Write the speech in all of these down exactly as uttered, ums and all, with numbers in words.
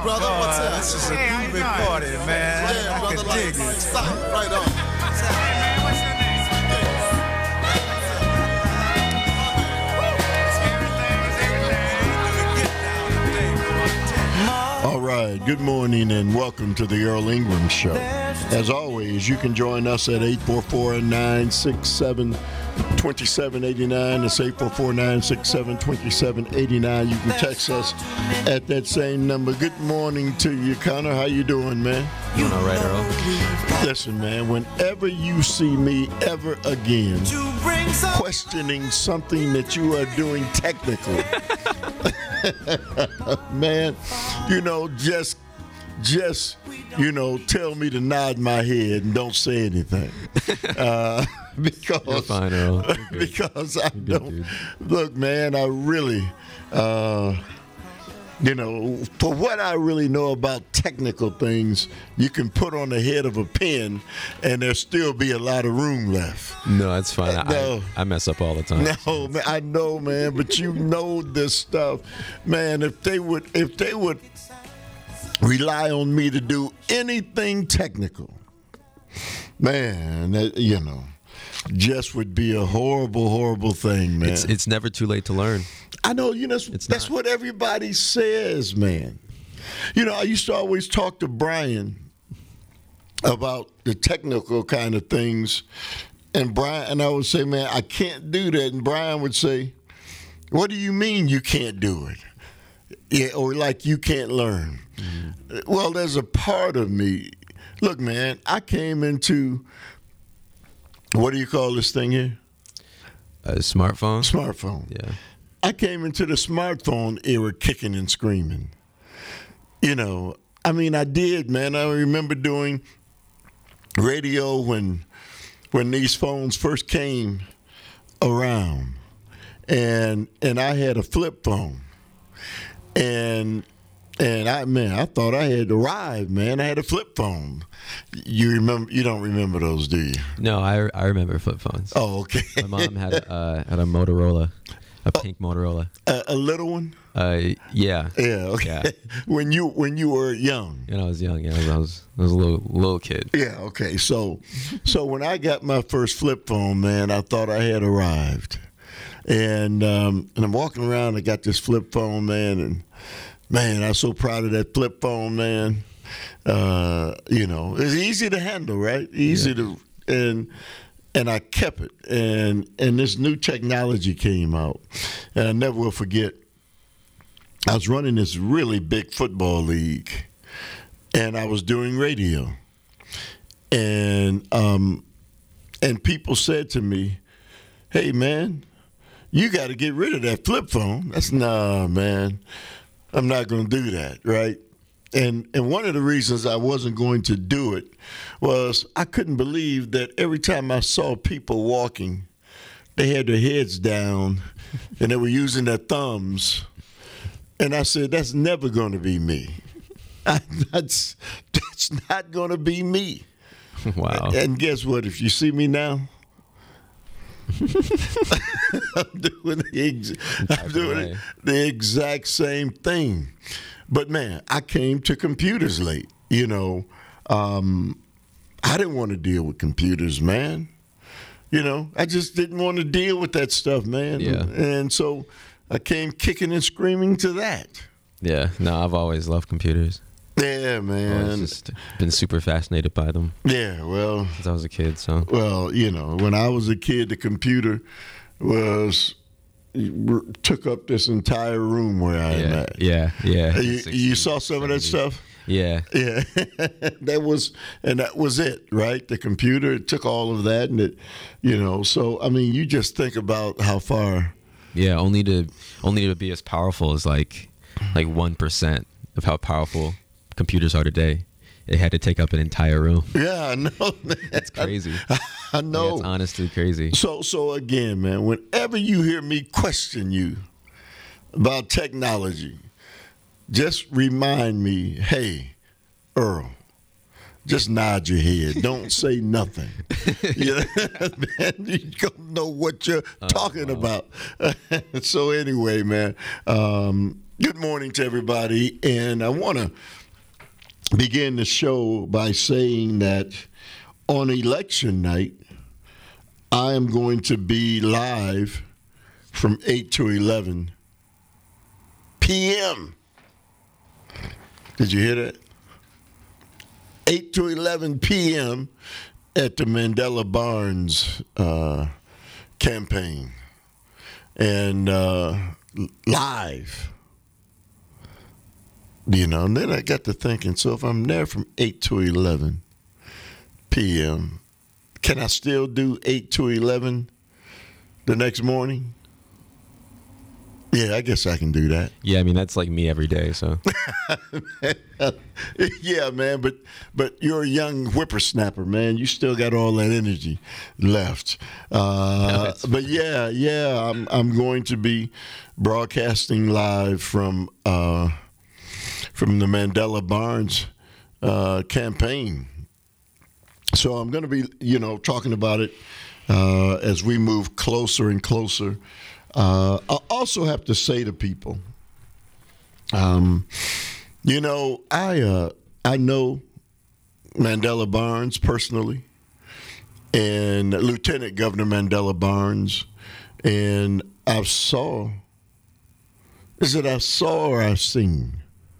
good, brother? God, What's up? this is a Hey, how you groovy doing? party, man. Yeah, I brother, can like, dig it. stop, right on. Hey, man, what's your name? All right, good morning and welcome to the Earl Ingram Show. As always, you can join us at eight four four, nine six seven, two seven eight nine. That's eight four four, nine six seven, two seven eight nine. You can text us at that same number. Good morning to you, Connor. How you doing, man? Doing all right, Earl. Listen, man, whenever you see me ever again questioning something that you are doing technically, man, you know, just, just, you know, tell me to nod my head and don't say anything. Uh, because, You're fine, Earl. You're good. because I You're good, don't, dude. look, man, I really, uh, you know, for what I really know about technical things, you can put on the head of a pen and there'll still be a lot of room left. No, that's fine. I, No. I, I mess up all the time. No, man, I know, man, but you know this stuff, man. If they would, if they would rely on me to do anything technical, man, that, you know, just would be a horrible, horrible thing, man. It's it's never too late to learn. I know, you know, that's, It's that's not. what everybody says, man. You know, I used to always talk to Brian about the technical kind of things, and Brian and I would say, man, I can't do that, and Brian would say, what do you mean you can't do it? Yeah, or like you can't learn. Mm-hmm. Well, there's a part of me. Look, man, I came into, what do you call this thing here? A smartphone? Smartphone. Yeah. I came into the smartphone era kicking and screaming. You know, I mean, I did, man. I remember doing radio when when these phones first came around, and and I had a flip phone, and and I man, I thought I had arrived, man. I had a flip phone. You remember? You don't remember those, do you? No, I, I remember flip phones. Oh, okay. My mom had a, uh, had a Motorola, a pink Motorola. a, a little one. Uh, yeah. Yeah. Okay. Yeah. when you when you were young. When I was young, yeah, I was I was a little little kid. Yeah, okay. So so when I got my first flip phone, man, I thought I had arrived. And um, and I'm walking around, I got this flip phone, man, and man, I'm so proud of that flip phone, man. Uh, you know, it's easy to handle, right? Easy Yeah. to and and I kept it. And and this new technology came out. And I never will forget. I was running this really big football league, and I was doing radio. And um, and people said to me, "Hey, man, you got to get rid of that flip phone." That's nah, man. I'm not going to do that, right? And and one of the reasons I wasn't going to do it was I couldn't believe that every time I saw people walking, they had their heads down and they were using their thumbs. And I said, that's never going to be me. I, that's that's not going to be me. Wow. And guess what? If you see me now, I'm doing, the, ex- I'm doing away. the exact same thing. But, man, I came to computers late. You know, um, I didn't want to deal with computers, man. You know, I just didn't want to deal with that stuff, man. Yeah. And so I came kicking and screaming to that. Yeah. No, I've always loved computers. Yeah, I've man. always just been super fascinated by them Yeah, well, since I was a kid. So well, you know, when I was a kid, the computer was took up this entire room where I am yeah, at. yeah, yeah. You, you saw some of that stuff? Yeah. Yeah, that was, and that was it, right? The computer, it took all of that, and it, you know, so I mean, you just think about how far. Yeah, only to only to be as powerful as like like one percent of how powerful computers are today. It had to take up an entire room. Yeah, I know, man. It's crazy. I, I know. Yeah, it's honestly crazy. So, so again, man, whenever you hear me question you about technology, just remind me, hey, Earl, just nod your head. Don't say nothing. You know, man, you don't know what you're Oh, talking wow. about. So anyway, man, um, Good morning to everybody, and I want to begin the show by saying that on election night, I am going to be live from eight to eleven p.m. Did you hear that? eight to eleven p.m. at the Mandela Barnes uh, campaign. And uh, live. You know, and then I got to thinking, so if I'm there from eight to eleven p.m., can I still do eight to eleven the next morning? Yeah, I guess I can do that. Yeah, I mean that's like me every day. So yeah, man, but but you're a young whippersnapper, man. You still got all that energy left. Uh, No, but yeah, yeah, I'm I'm going to be broadcasting live from uh, from the Mandela Barnes uh, campaign. So I'm going to be, you know, talking about it uh, as we move closer and closer. Uh, I also have to say to people, um, you know, I uh, I know Mandela Barnes personally, and Lieutenant Governor Mandela Barnes, and I saw. Is it I saw or I've seen?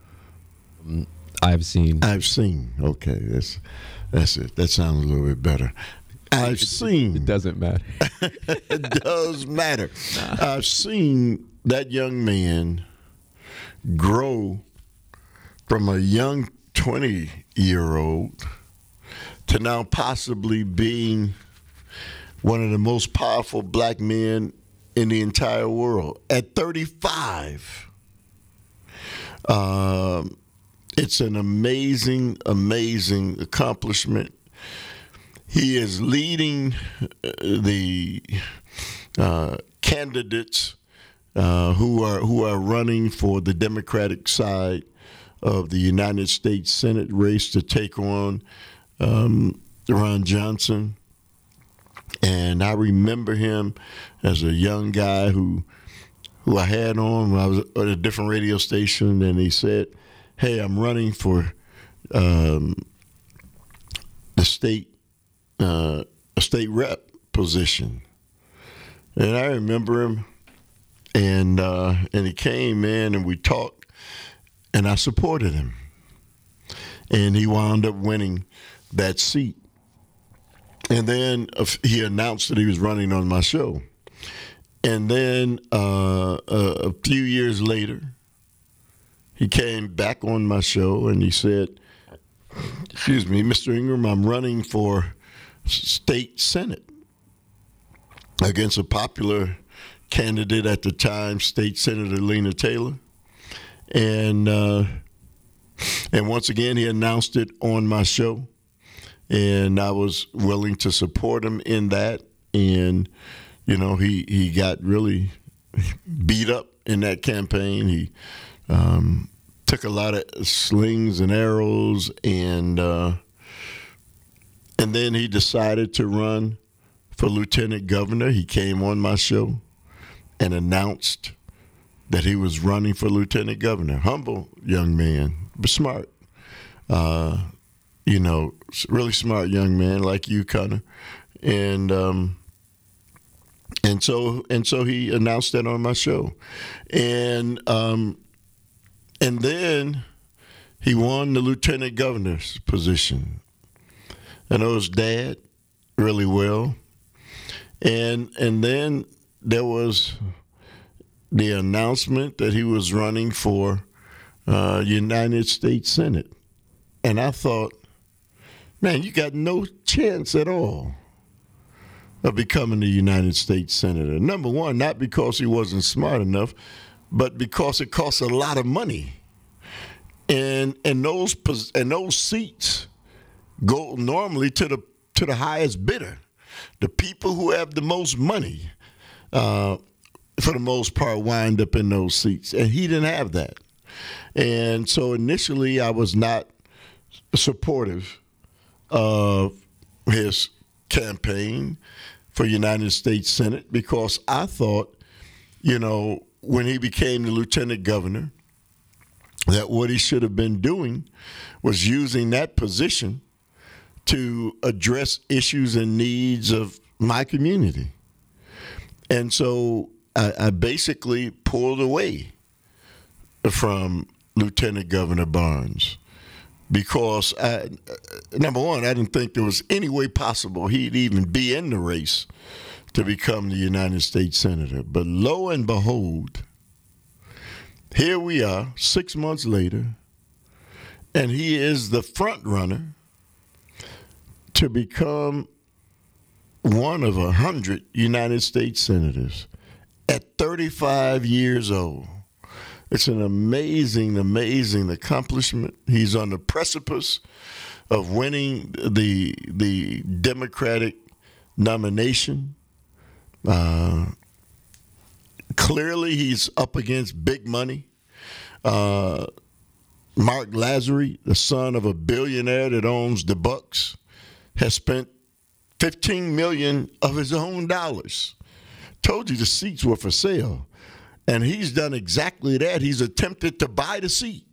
I've seen. I've seen. Okay, that's that's it. That sounds a little bit better. I've seen. It doesn't matter. It does matter. I've seen that young man grow from a young twenty-year-old to now possibly being one of the most powerful black men in the entire world. At thirty-five, um, it's an amazing, amazing accomplishment. He is leading the uh, candidates uh, who are who are running for the Democratic side of the United States Senate race to take on um, Ron Johnson. And I remember him as a young guy who who I had on when I was at a different radio station, and he said, "Hey, I'm running for um, the state." Uh, a state rep position." And I remember him, and uh, and he came in and we talked, and I supported him, and he wound up winning that seat. And then uh, he announced that he was running on my show, and then uh, a, a few years later, he came back on my show and he said, "Excuse me, Mister Ingram, I'm running for state senate against a popular candidate at the time, State Senator Lena Taylor." And uh, and once again, he announced it on my show, and I was willing to support him in that. And you know, he he got really beat up in that campaign. He um, took a lot of slings and arrows, and uh, And then he decided to run for lieutenant governor. He came on my show and announced that he was running for lieutenant governor. Humble young man, but smart. Uh, you know, really smart young man like you, Connor. And um, and so and so he announced that on my show, and um, and then he won the lieutenant governor's position. I know his dad really well. And and then there was the announcement that he was running for uh, United States Senate. And I thought, man, you got no chance at all of becoming the United States Senator. Number one, not because he wasn't smart enough, but because it costs a lot of money. And and those and those seats go normally to the to the highest bidder, the people who have the most money. Uh, for the most part, wind up in those seats, and he didn't have that. And so initially, I was not supportive of his campaign for United States Senate because I thought, you know, when he became the lieutenant governor, that what he should have been doing was using that position to address issues and needs of my community. And so I, I basically pulled away from Lieutenant Governor Barnes because, I, number one, I didn't think there was any way possible he'd even be in the race to become the United States Senator. But lo and behold, here we are, six months later, and he is the front runner to become one of a hundred United States senators at thirty-five years old. It's an amazing, amazing accomplishment. He's on the precipice of winning the the Democratic nomination. Uh, clearly, he's up against big money. Uh, Mark Lazary, the son of a billionaire that owns the Bucks, has spent fifteen million dollars of his own dollars. Told you the seats were for sale. And he's done exactly that. He's attempted to buy the seat.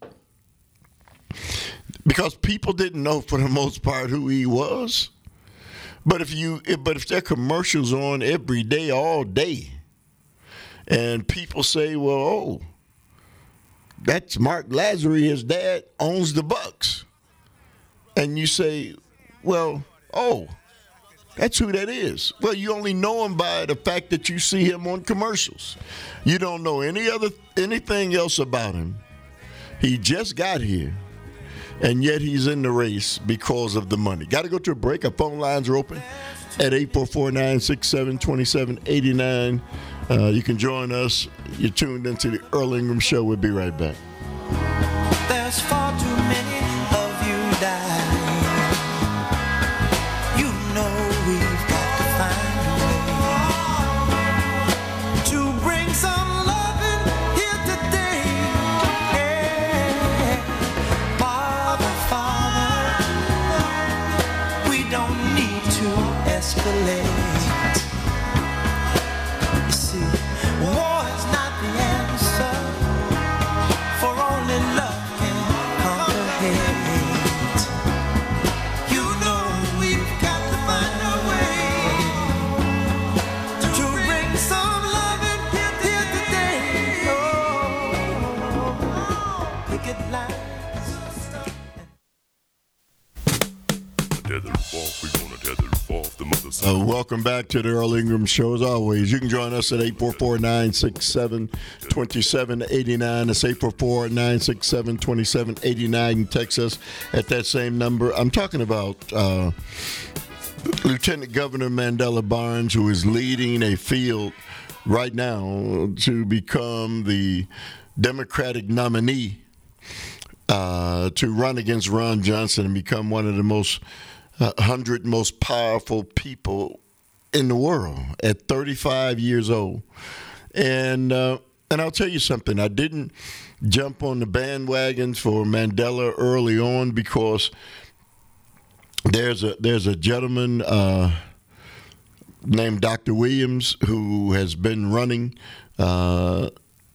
Because people didn't know, for the most part, who he was. But if you, but if there are commercials on every day, all day, and people say, well, oh, that's Mark Lazary, his dad owns the Bucks. And you say, well, oh, that's who that is. Well, you only know him by the fact that you see him on commercials. You don't know any other anything else about him. He just got here, and yet he's in the race because of the money. Got to go to a break. Our phone lines are open at eight four four, nine six seven, two seven eight nine. Uh, you can join us. You're tuned into the Earl Ingram Show. We'll be right back. There's far too many of you dying. You know we've got to find a way to bring some loving here today. Yeah. Father, Father, we don't need to escalate. You see, war is not the answer, for only love can conquer hate. You know we've got to find a way to bring some loving here today. Oh, picket lines. Tether off, we gonna tether off the mother side. Uh, welcome back to the Earl Ingram Show. As always, you can join us at eight four four, nine six seven, two seven eight nine. That's eight four four, nine six seven, two seven eight nine. You can text us at that same number. I'm talking about uh, Lieutenant Governor Mandela Barnes, who is leading a field right now to become the Democratic nominee uh, to run against Ron Johnson and become one of the most uh, one hundred most powerful people in the world at thirty-five years old. And uh, and I'll tell you something. I didn't jump on the bandwagon for Mandela early on because there's a there's a gentleman uh, named Doctor Williams who has been running, uh,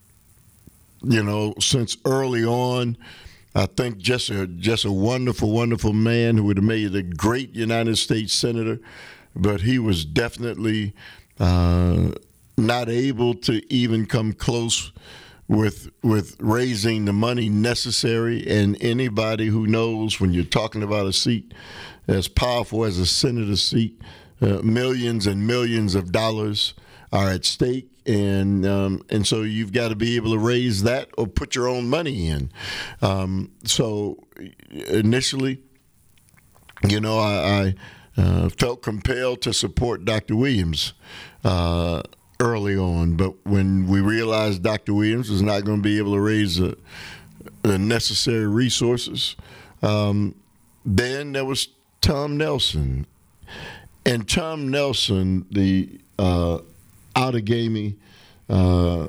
you know, since early on. I think just a just a wonderful, wonderful man who would have made a great United States Senator, but he was definitely uh, not able to even come close with with raising the money necessary. And anybody who knows, when you're talking about a seat as powerful as a senator seat, uh, millions and millions of dollars are at stake. And um, and so you've got to be able to raise that or put your own money in. Um, so initially, you know, I, I uh, felt compelled to support Doctor Williams uh, early on. But when we realized Doctor Williams was not going to be able to raise the, the necessary resources, um, then there was Tom Nelson. And Tom Nelson, the uh, Outagamie uh,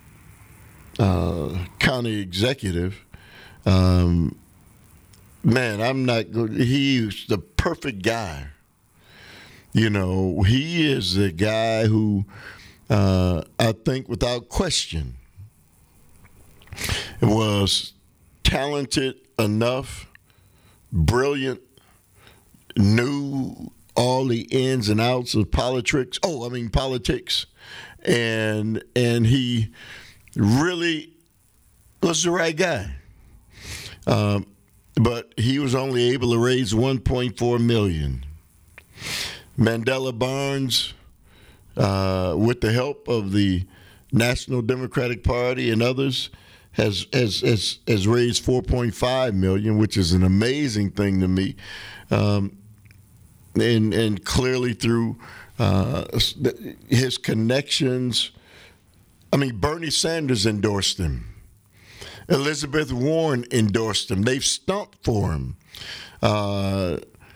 uh, county executive, um, man, I'm not good. He's the perfect guy. You know, he is the guy who uh, I think without question was talented enough, brilliant, knew all the ins and outs of politics. Oh, I mean politics, and and he really was the right guy. Um, but he was only able to raise one point four million dollars. Mandela Barnes, uh, with the help of the National Democratic Party and others, has has has, has raised four point five million dollars, which is an amazing thing to me. Um, and and clearly through uh, his connections. I mean, Bernie Sanders endorsed him. Elizabeth Warren endorsed him. They've stumped for him. Uh,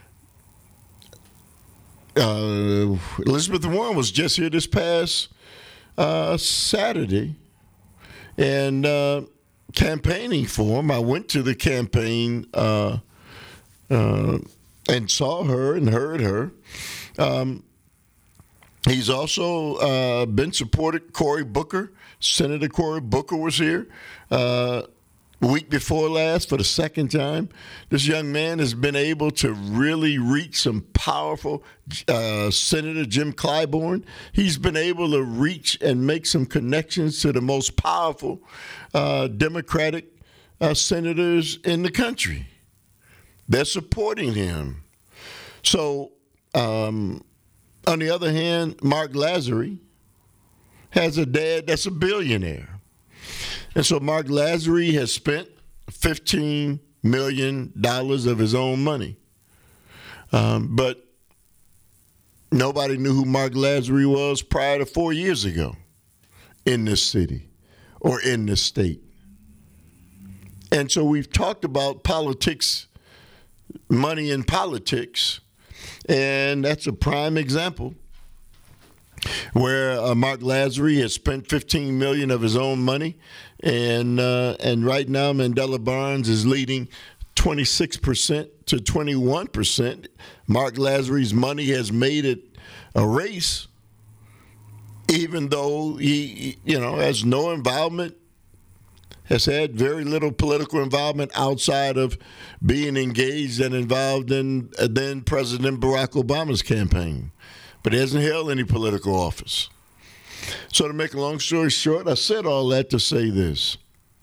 uh, Elizabeth Warren was just here this past uh, Saturday and uh, campaigning for him. I went to the campaign uh, uh, and saw her and heard her. Um, he's also uh, been supported. Cory Booker, Senator Cory Booker was here uh, week before last for the second time. This young man has been able to really reach some powerful uh, Senator Jim Clyburn. He's been able to reach and make some connections to the most powerful uh, Democratic uh, senators in the country. They're supporting him. So, um, on the other hand, Mark Lazary has a dad that's a billionaire. And so Mark Lazary has spent fifteen million dollars of his own money. Um, but nobody knew who Mark Lazary was prior to four years ago in this city or in this state. And so we've talked about politics, money in politics, and that's a prime example where uh, Mark Lazary has spent fifteen million dollars of his own money, and uh, and right now Mandela Barnes is leading twenty-six percent to twenty-one percent. Mark Lazary's money has made it a race, even though he, you know, has no involvement, has had very little political involvement outside of being engaged and involved in uh, then President Barack Obama's campaign. But he hasn't held any political office. So to make a long story short, I said all that to say this.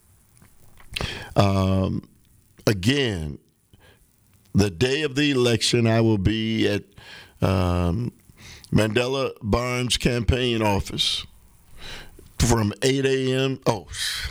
Um, again, the day of the election, I will be at um, Mandela Barnes' campaign office from eight a.m. Oh,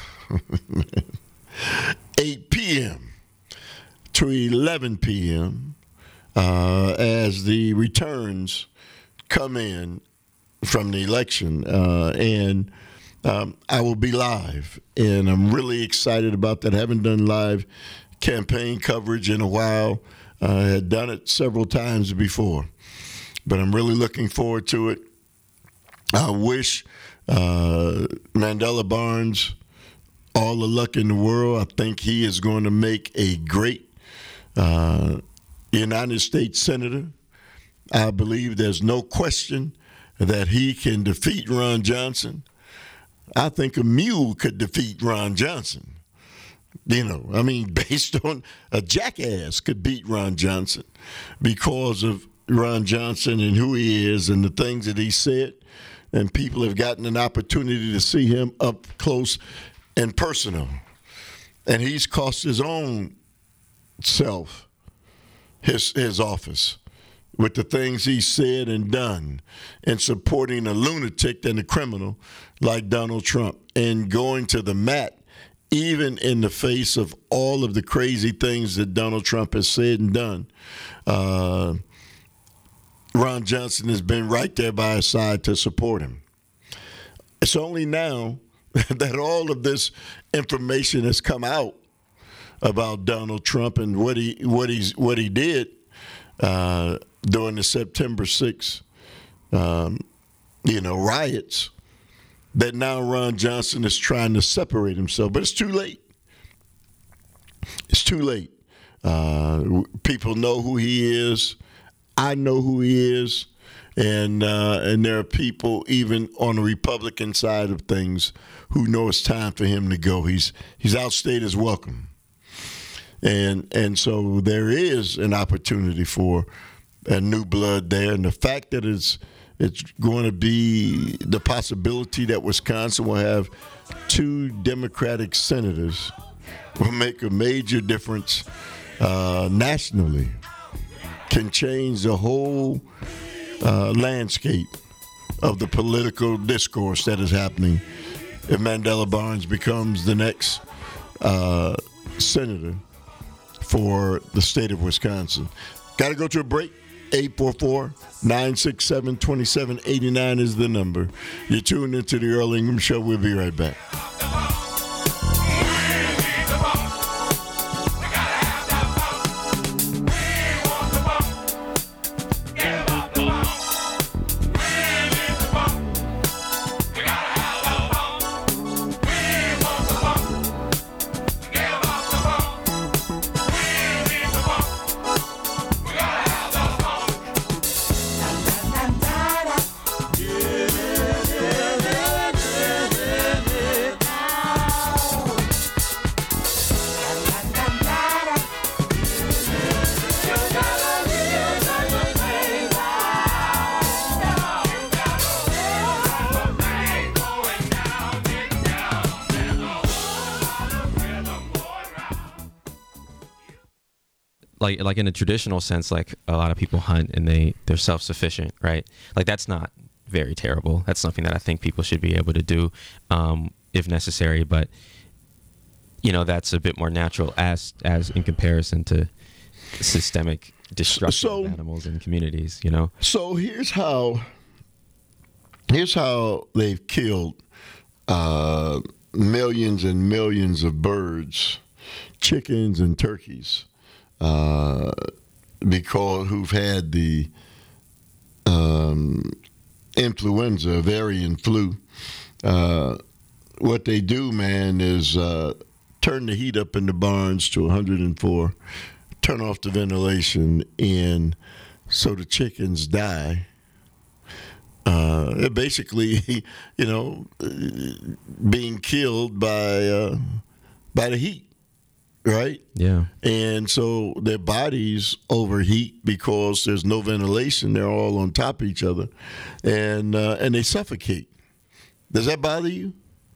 eight p.m. to eleven p.m. Uh, as the returns come in from the election, uh, and um, I will be live, and I'm really excited about that. I haven't done live campaign coverage in a while. Uh, I had done it several times before, but I'm really looking forward to it. I wish uh, Mandela Barnes all the luck in the world. I think he is going to make a great uh, United States Senator. I believe there's no question that he can defeat Ron Johnson. I think a mule could defeat Ron Johnson. You know, I mean, based on a jackass could beat Ron Johnson because of Ron Johnson and who he is and the things that he said. And people have gotten an opportunity to see him up close and personal. And he's cost his own self his his office with the things he said and done, and supporting a lunatic and a criminal like Donald Trump, and going to the mat even in the face of all of the crazy things that Donald Trump has said and done. Uh, Ron Johnson has been right there by his side to support him. It's only now that all of this information has come out about Donald Trump and what he what he's what he did uh, during the September sixth, um, you know, riots, that now Ron Johnson is trying to separate himself. But it's too late. It's too late. Uh, people know who he is. I know who he is. And uh, and there are people even on the Republican side of things who know it's time for him to go. He's he's outstayed his welcome. and and so there is an opportunity for a new blood there, and the fact that it's it's going to be the possibility that Wisconsin will have two Democratic senators will make a major difference uh, nationally, can change the whole uh, landscape of the political discourse that is happening if Mandela Barnes becomes the next uh, senator for the state of Wisconsin. Got to go to a break. eight four four, nine six seven, two seven eight nine is the number. You're tuned into the Earl Ingram Show. We'll be right back. Like, like in a traditional sense, like a lot of people hunt and they, they're self-sufficient, right? Like that's not very terrible. That's something that I think people should be able to do um, if necessary. But, you know, that's a bit more natural as as in comparison to systemic destruction So- of animals and communities, you know? So here's how here's how they've killed uh, millions and millions of birds, chickens and turkeys, uh, because who've had the um, influenza, avian flu. Uh, what they do, man, is uh, turn the heat up in the barns to one hundred four, turn off the ventilation, and so the chickens die. Uh, basically, you know, being killed by uh, by the heat, right? Yeah. And so their bodies overheat because there's no ventilation. They're all on top of each other, and uh, and they suffocate. Does that bother you?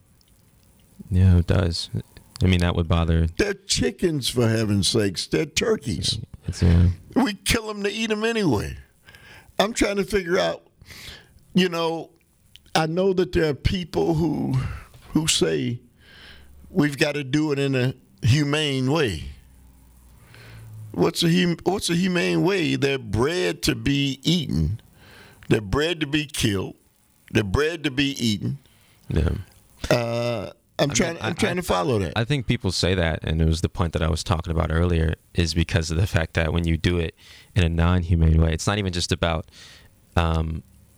Yeah, it does. I mean, that would bother. They're chickens, for heaven's sakes. They're turkeys. It's uh, We kill them to eat them anyway. I'm trying to figure out, you know, I know that there are people who who say we've got to do it in a humane way. What's a hum, what's a humane way? They're bred to be eaten. They're bred to be killed. They're bred to be eaten. yeah. Uh, I'm I trying. mean, I'm I- trying I- to follow that. I think people say that, and it was the point that I was talking about earlier, is because of the fact that when you do it in a non-humane way, it's not even just about. Um,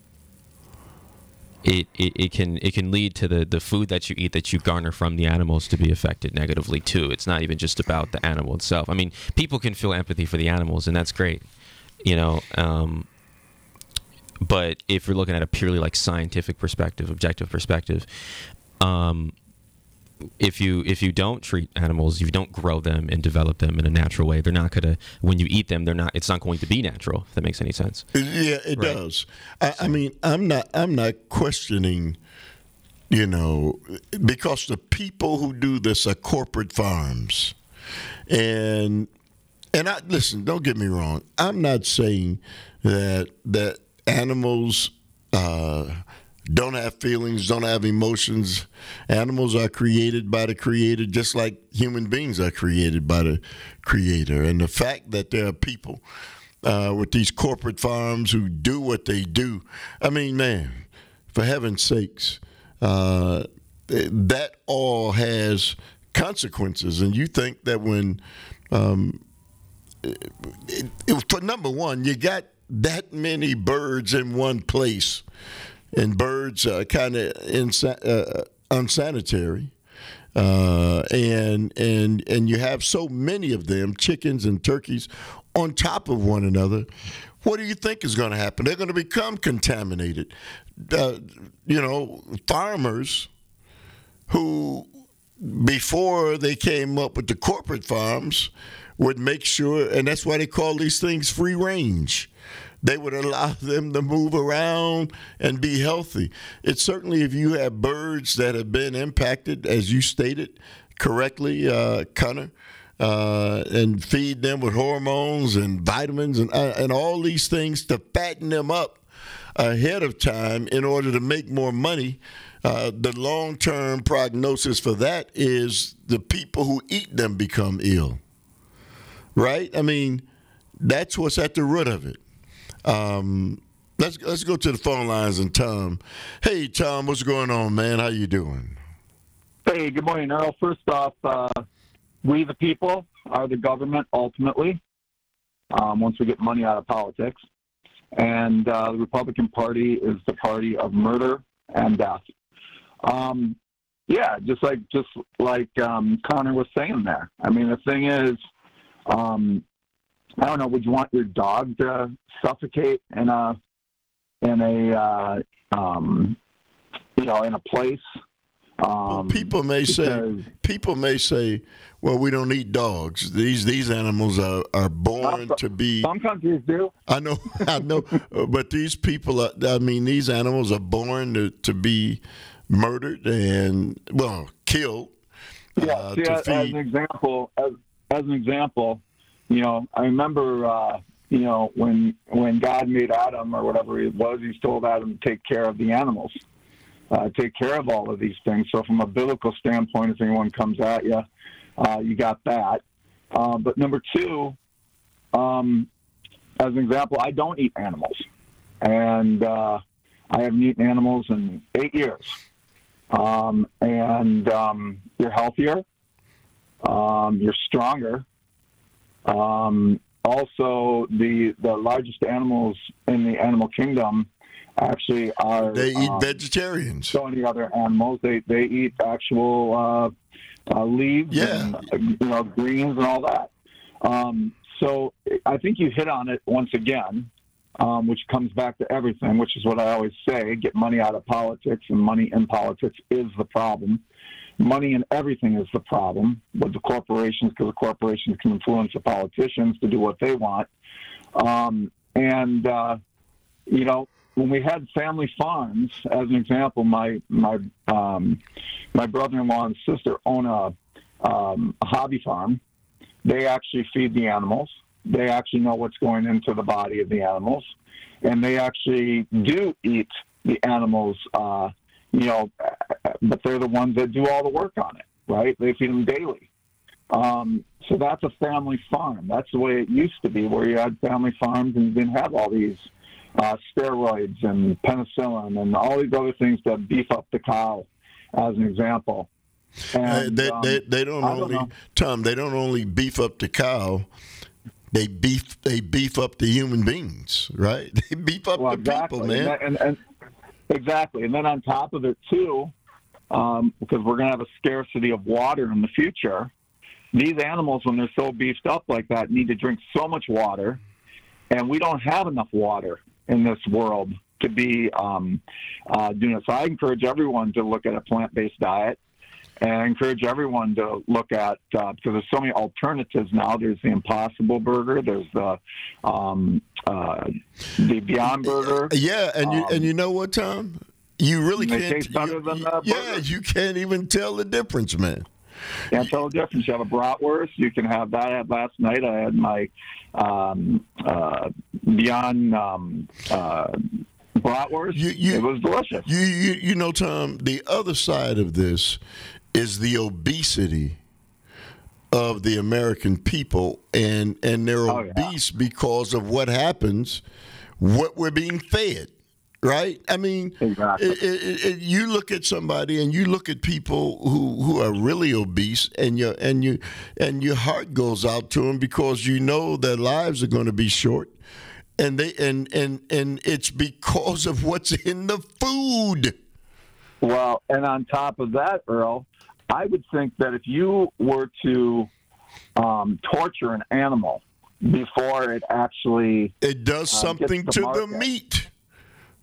it, it, it can it can lead to the, the food that you eat that you garner from the animals to be affected negatively too. It's not even just about the animal itself. I mean, people can feel empathy for the animals, and that's great, you know. Um, but if you're looking at a purely like scientific perspective, objective perspective, um, if you if you don't treat animals, you don't grow them and develop them in a natural way, they're not gonna. When you eat them, they're not. It's not going to be natural. If that makes any sense. Yeah, it Right. does. I, I mean, I'm not. I'm not questioning. You know, because the people who do this are corporate farms, and and I listen. Don't get me wrong. I'm not saying that that animals uh, don't have feelings, don't have emotions. Animals are created by the Creator, just like human beings are created by the Creator. And the fact that there are people uh, with these corporate farms who do what they do, I mean, man, for heaven's sakes, uh, that all has consequences. And you think that when, um, it, it, for number one, you got that many birds in one place, and birds are kind of insa- uh, unsanitary, uh, and and and you have so many of them, chickens and turkeys, on top of one another. What do you think is going to happen? They're going to become contaminated. Uh, you know, farmers who before they came up with the corporate farms, would make sure, and that's why they call these things free range. They would allow them to move around and be healthy. It's certainly if you have birds that have been impacted, as you stated correctly, uh, Connor, uh, and feed them with hormones and vitamins and uh, and all these things to fatten them up ahead of time in order to make more money. Uh, the long-term prognosis for that is the people who eat them become ill, right? I mean, that's what's at the root of it. Um, let's let's go to the phone lines and Tom. Hey, Tom, what's going on, man? How you doing? Hey, good morning, Earl. First off, uh, we the people are the government ultimately. Um, once we get money out of politics, and uh, the Republican Party is the party of murder and death. Um, yeah, just like just like um, Connor was saying there. I mean, the thing is. Um, I don't know. Would you want your dog to suffocate in a in a uh, um, you know in a place? Um, well, people may say people may say, "Well, we don't eat dogs. These these animals are, are born to be." Some countries do. I know, I know, but these people are. I mean, these animals are born to, to be murdered and well killed. Yeah. Uh, see, to as, feed. as an example, as, as an example. You know, I remember, uh, you know, when when God made Adam or whatever it was, He's told Adam to take care of the animals, uh, take care of all of these things. So from a biblical standpoint, if anyone comes at you, uh, you got that. Uh, but number two, um, as an example, I don't eat animals, and uh, I haven't eaten animals in eight years. Um, and um, you're healthier, um, you're stronger. Um, also, the the largest animals in the animal kingdom actually are they eat um, vegetarians. So many other animals, they they eat actual uh, uh, leaves, Yeah. and, uh, you know, greens and all that. Um, so I think you hit on it once again, um, which comes back to everything, which is what I always say: get money out of politics, and money in politics is the problem. Money in everything is the problem with the corporations, because the corporations can influence the politicians to do what they want. Um, and, uh, you know, when we had family farms, as an example, my my um, my brother-in-law and sister own a, um, a hobby farm. They actually feed the animals. They actually know what's going into the body of the animals. And they actually do eat the animals, uh, you know, but they're the ones that do all the work on it, right? They feed them daily. Um, so that's a family farm. That's the way it used to be, where you had family farms and you didn't have all these uh, steroids and penicillin and all these other things to beef up the cow, as an example. And, Uh, they, um, they they don't I don't only know. Tom. They don't only beef up the cow. They beef they beef up the human beings, right? They beef up Well, the exactly. people, man. And, and, and exactly. And then on top of it too, um, because we're going to have a scarcity of water in the future, these animals, when they're so beefed up like that, need to drink so much water, and we don't have enough water in this world to be um, uh, doing it. So I encourage everyone to look at a plant-based diet, and I encourage everyone to look at, uh, because there's so many alternatives now. There's the Impossible Burger. There's the um, uh, the Beyond Burger. Yeah, and you Um, and you know what, Tom? You really they can't. taste better you- than the yeah, burger. you can't even tell the difference, man. Can't tell the difference. You have a bratwurst. You can have that. I had last night. I had my um, uh, Beyond um, uh, bratwurst. You- you- it was delicious. You, you you know, Tom, the other side of this is the obesity of the American people, and and they're Oh, yeah. obese because of what happens, what we're being fed, right? I mean, Exactly. it, it, it, you look at somebody and you look at people who, who are really obese, and your and you and your heart goes out to them because you know their lives are going to be short. And they and, and and it's because of what's in the food. Well, and on top of that, Earl, I would think that if you were to um, torture an animal before it actually It does Uh, something gets to to the market. meat.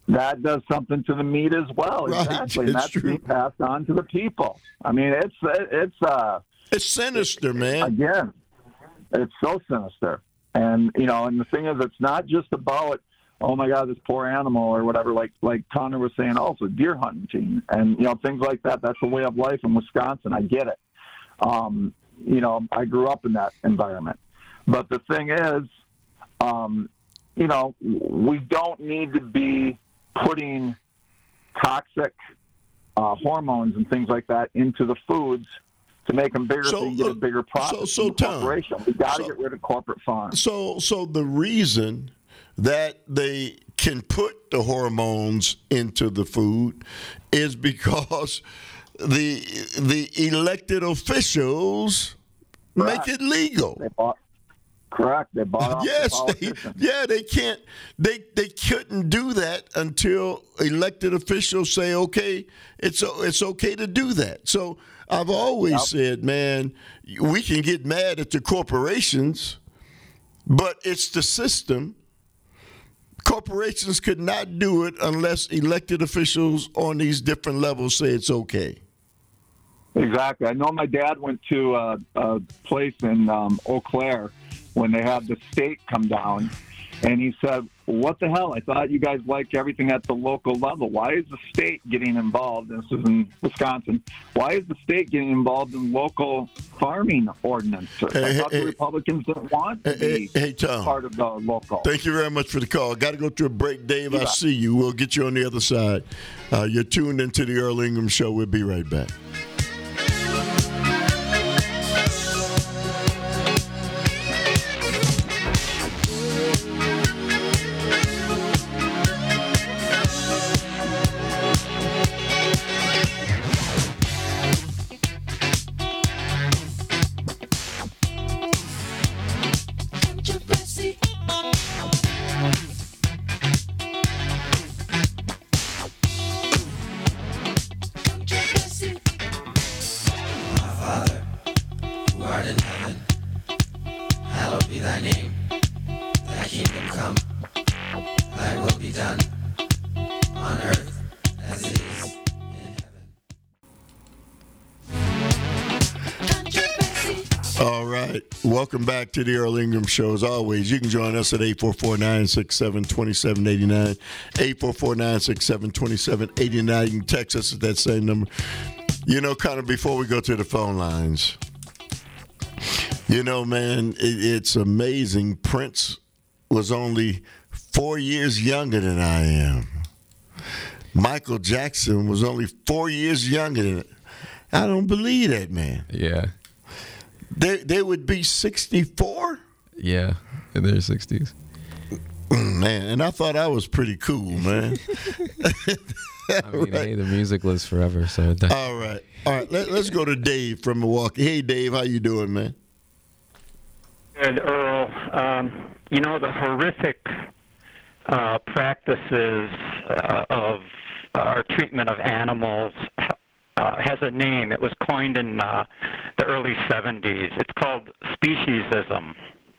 that does something to the meat as well. Right, Exactly. it's And that's true. being passed on to the people. I mean, it's it's uh It's sinister, man. again, it's so sinister. And you know, and the thing is, it's not just about, oh my God, this poor animal or whatever. Like like Connor was saying, also deer hunting and you know things like that. That's a way of life in Wisconsin. I get it. Um, you know, I grew up in that environment. But the thing is, um, you know, we don't need to be putting toxic uh, hormones and things like that into the foods to make them bigger so, So, you get uh, a bigger profit so- so, from the Tom, corporation. We got to so- get rid of corporate farms. So, so the reason that they can put the hormones into the food is because the the elected officials Correct. make it legal. They bought, correct. They bought off Yes, the they, politicians. yeah, they can't. They they couldn't do that until elected officials say, okay, it's it's okay to do that. So I've always Yep. said, man, we can get mad at the corporations, but it's the system. Corporations could not do it unless elected officials on these different levels say it's okay. Exactly. I know my dad went to a, a place in um, Eau Claire when they had the state come down, and he said, what the hell? I thought you guys liked everything at the local level. Why is the state getting involved? This is in Wisconsin. Why is the state getting involved in local farming ordinances? I Hey, thought hey, the Republicans didn't want to Hey, be hey, hey, Tom. part of the local. Thank you very much for the call. Got to go to a break, Dave. I Yeah. see you. We'll get you on the other side. Uh, you're tuned into the Earl Ingram Show. We'll be right back. All right. Welcome back to the Earl Ingram Show. As always, you can join us at eight four four, nine six seven, two seven eight nine. eight four four, nine six seven, two seven eight nine. You can text us at that same number. You know, kind of before we go to the phone lines, you know, man, it, it's amazing. Prince was only four years younger than I am. Michael Jackson was only four years younger than I don't believe that, man. Yeah. They they would be sixty-four? Yeah. In their sixties. Man, and I thought I was pretty cool, man. I mean, hey, the music lives forever. So it does. All right. All right. Let, let's go to Dave from Milwaukee. Hey, Dave, how you doing, man? Good, Earl. Um, you know, the horrific uh, practices uh, of our treatment of animals uh, has a name. It was coined in uh, the early seventies. It's called speciesism.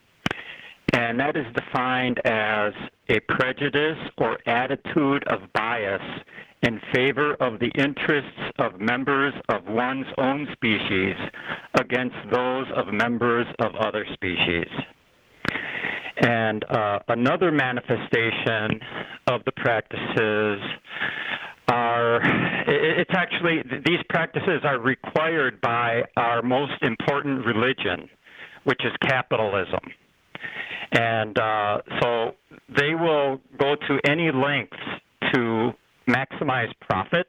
And that is defined as a prejudice or attitude of bias in favor of the interests of members of one's own species against those of members of other species. And uh, another manifestation of the practices are, it's actually, these practices are required by our most important religion, which is capitalism. And uh, so they will go to any lengths to maximize profits.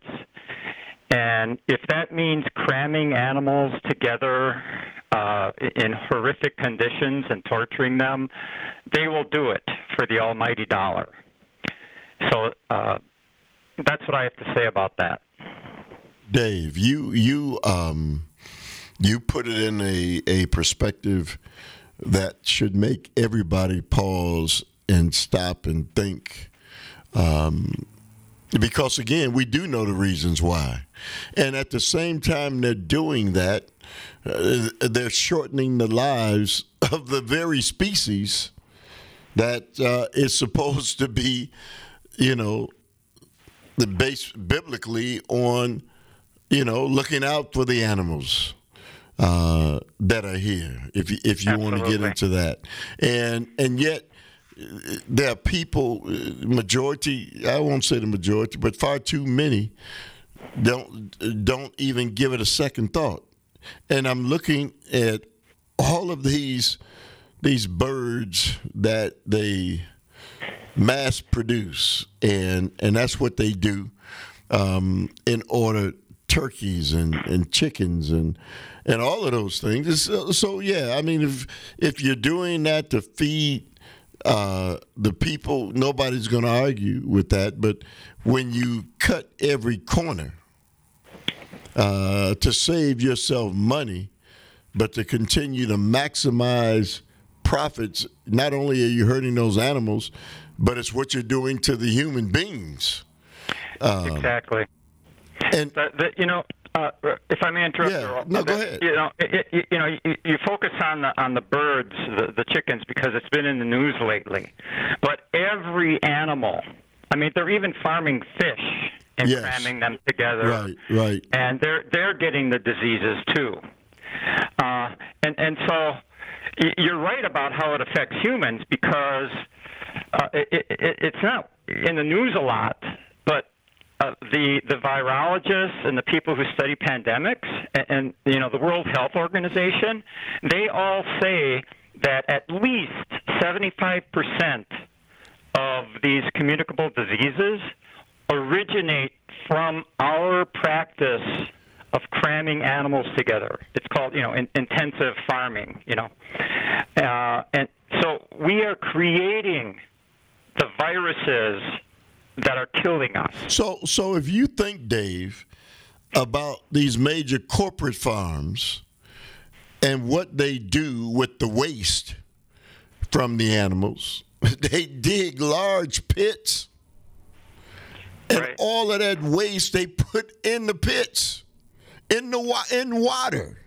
And if that means cramming animals together uh, in horrific conditions and torturing them, they will do it for the almighty dollar. So uh, that's what I have to say about that. Dave, you you um you put it in a, a perspective that should make everybody pause and stop and think. Um, because, again, we do know the reasons why. And at the same time they're doing that, uh, they're shortening the lives of the very species that uh, is supposed to be, you know, the base biblically on, you know, looking out for the animals uh, that are here. If you, if you want to get Absolutely. into that, and and yet there are people, majority, I won't say the majority, but far too many don't don't even give it a second thought. And I'm looking at all of these these birds that they mass produce, and and that's what they do um, in order turkeys and, and chickens and and all of those things. So, so yeah, I mean, if if you're doing that to feed uh, the people, nobody's going to argue with that. But when you cut every corner uh, to save yourself money, but to continue to maximize profits, not only are you hurting those animals, but it's what you're doing to the human beings. Um, Exactly. and The, the, you know, uh, if I may interrupt, Yeah, Earl, no, go the- ahead. You know, it, it, you know, you, you focus on the on the birds, the, the chickens, because it's been in the news lately. But every animal, I mean, they're even farming fish and Yes. cramming them together, right, right. and they're they're getting the diseases too. Uh, and and so y- you're right about how it affects humans, because uh, it, it, it, it's not in the news a lot, but uh, the the virologists and the people who study pandemics and, and you know the World Health Organization, they all say that at least seventy-five percent of these communicable diseases originate from our practice of cramming animals together. It's called, you know, in, intensive farming, you know. Uh, and so we are creating the viruses that are killing us. So, so if you think, Dave, about these major corporate farms and what they do with the waste from the animals, they dig large pits, and Right. all of that waste they put in the pits, in the wa- in water,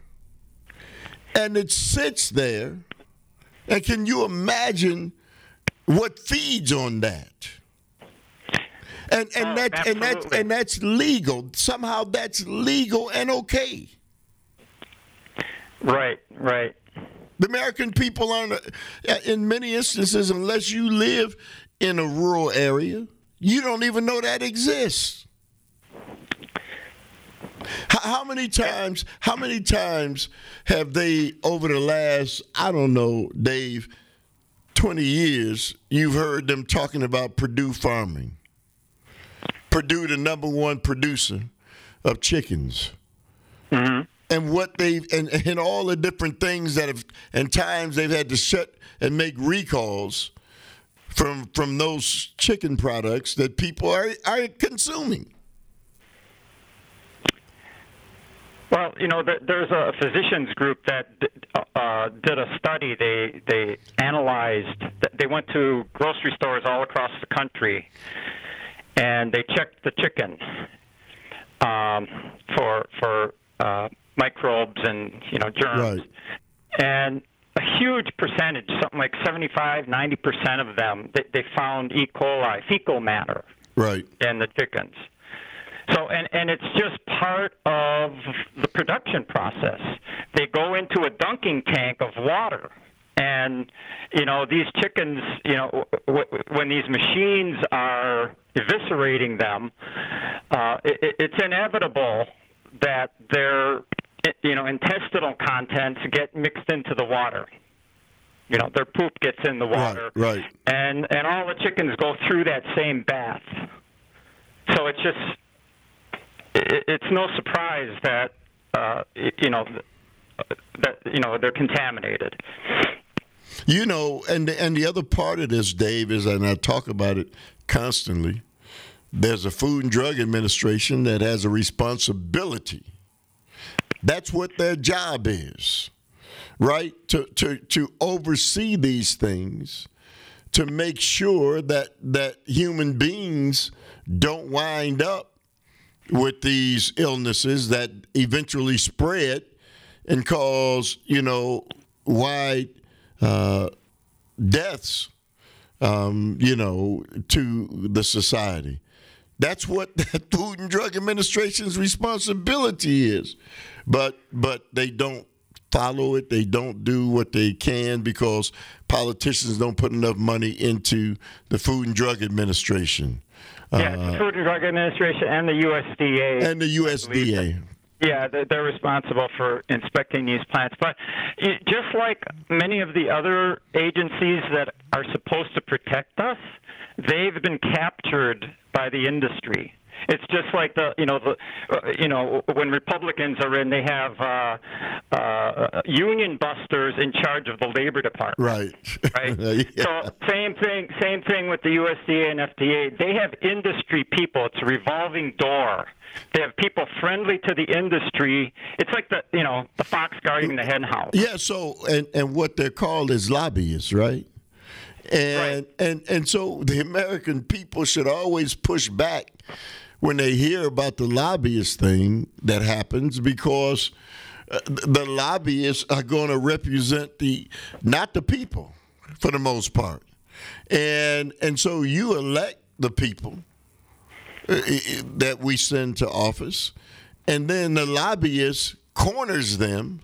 and it sits there. And can you imagine what feeds on that? And and Oh, that and that's absolutely. and that's legal. Somehow that's legal and okay. Right, right. The American people aren't, uh, in many instances, unless you live in a rural area, you don't even know that exists. How, how many times? How many times have they, over the last, I don't know, Dave, twenty years, you've heard them talking about Purdue farming? Purdue, the number one producer of chickens. Mm-hmm. And what they've and, and all the different things that have and times they've had to shut and make recalls from from those chicken products that people are are consuming. Well, you know, th- there's a physicians group that d- uh, did a study. They they analyzed. They went to grocery stores all across the country, and they checked the chicken um, for for uh, microbes and you know germs. Right. And a huge percentage, something like seventy-five, ninety percent of them, they, they found E. coli, fecal matter, Right. in the chickens. So, and, and it's just part of the production process. They go into a dunking tank of water. And, you know, these chickens, you know, w- w- when these machines are eviscerating them, uh, it, it's inevitable that their, you know, intestinal contents get mixed into the water. You know, their poop gets in the water. Right. Right. And, and all the chickens go through that same bath. So it's just, it, it's no surprise that, uh, you know, that, you know, they're contaminated. You know, and and the other part of this, Dave, is, and I talk about it constantly, there's a Food and Drug Administration that has a responsibility. That's what their job is, right? To to to oversee these things, to make sure that that human beings don't wind up with these illnesses that eventually spread and cause, you know, wide uh, deaths, um, you know, to the society. That's what the Food and Drug Administration's responsibility is. But but they don't follow it. They don't do what they can because politicians don't put enough money into the Food and Drug Administration. Yeah, Uh, the Food and Drug Administration and the U S D A. and the U S D A. Yeah, they're they're responsible for inspecting these plants. But it- just like many of the other agencies that are supposed to protect us, they've been captured by the industry. It's just like the, you know, the, uh, you know, when Republicans are in, they have uh, uh, union busters in charge of the Labor Department. Right. Right. Yeah. So same thing. Same thing with the U S D A and F D A. They have industry people. It's a revolving door. They have people friendly to the industry. It's like the, you know, the fox guarding the hen house. Yeah, so and, and what they're called is lobbyists, right? And Right. and and so the American people should always push back when they hear about the lobbyist thing that happens because uh, the lobbyists are going to represent the not the people for the most part. And and so you elect the people uh, that we send to office, and then the lobbyist corners them,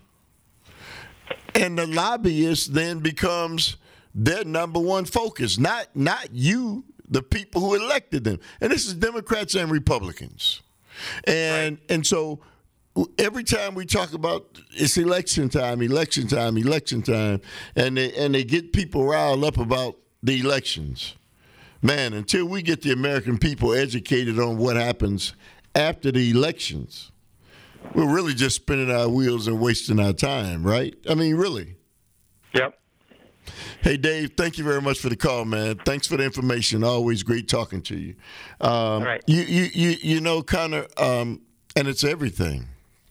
and the lobbyist then becomes their number one focus, not not you, the people who elected them. And this is Democrats and Republicans. And and so every time we talk about it's election time, election time, election time, and they and they get people riled up about the elections. Man, until we get the American people educated on what happens after the elections, we're really just spinning our wheels and wasting our time, right? I mean, really. Yep. Hey, Dave, thank you very much for the call, man. Thanks for the information. Always great talking to you. Um, right. You, you, you, you know, Connor, um, and it's everything.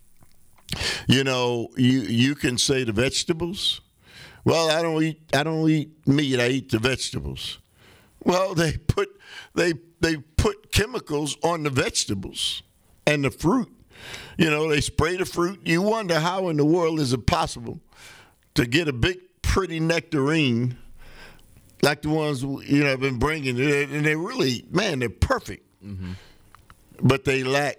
You know, you you can say the vegetables. Well, I don't eat. I don't eat meat. I eat the vegetables. Well, they put they they put chemicals on the vegetables and the fruit. You know, they spray the fruit. You wonder how in the world is it possible to get a big, pretty nectarine like the ones you know have been bringing, and they really, man, they're perfect, mm-hmm. but they lack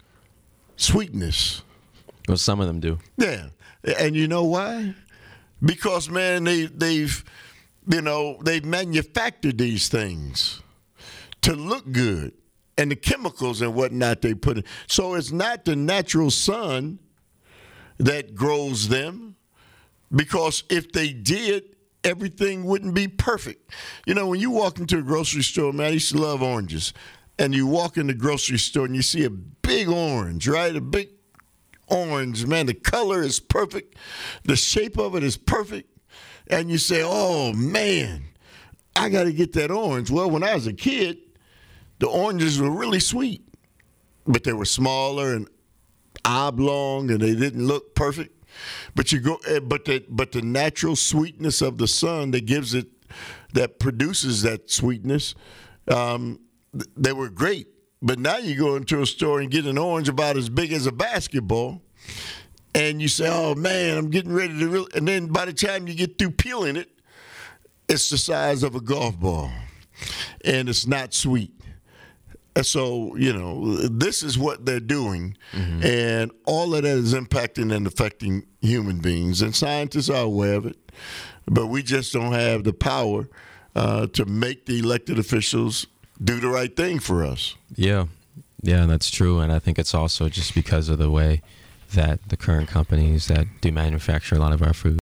sweetness. Well, some of them do. Yeah, and you know why? Because man, they they've you know they've manufactured these things to look good, and the chemicals and whatnot they put in. So it's not the natural sun that grows them. Because if they did, everything wouldn't be perfect. You know, when you walk into a grocery store, man, I used to love oranges. And you walk in the grocery store and you see a big orange, right? A big orange, man. The color is perfect. The shape of it is perfect. And you say, oh, man, I got to get that orange. Well, when I was a kid, the oranges were really sweet. But they were smaller and oblong and they didn't look perfect. But you go, but the but the natural sweetness of the sun that gives it, that produces that sweetness, um, they were great. But now you go into a store and get an orange about as big as a basketball, and you say, "Oh man, I'm getting ready to," really, and then by the time you get through peeling it, it's the size of a golf ball, and it's not sweet. And so, you know, this is what they're doing, mm-hmm. and all of that is impacting and affecting human beings. And scientists are aware of it, but we just don't have the power uh, to make the elected officials do the right thing for us. Yeah, yeah, that's true. And I think it's also just because of the way that the current companies that do manufacture a lot of our food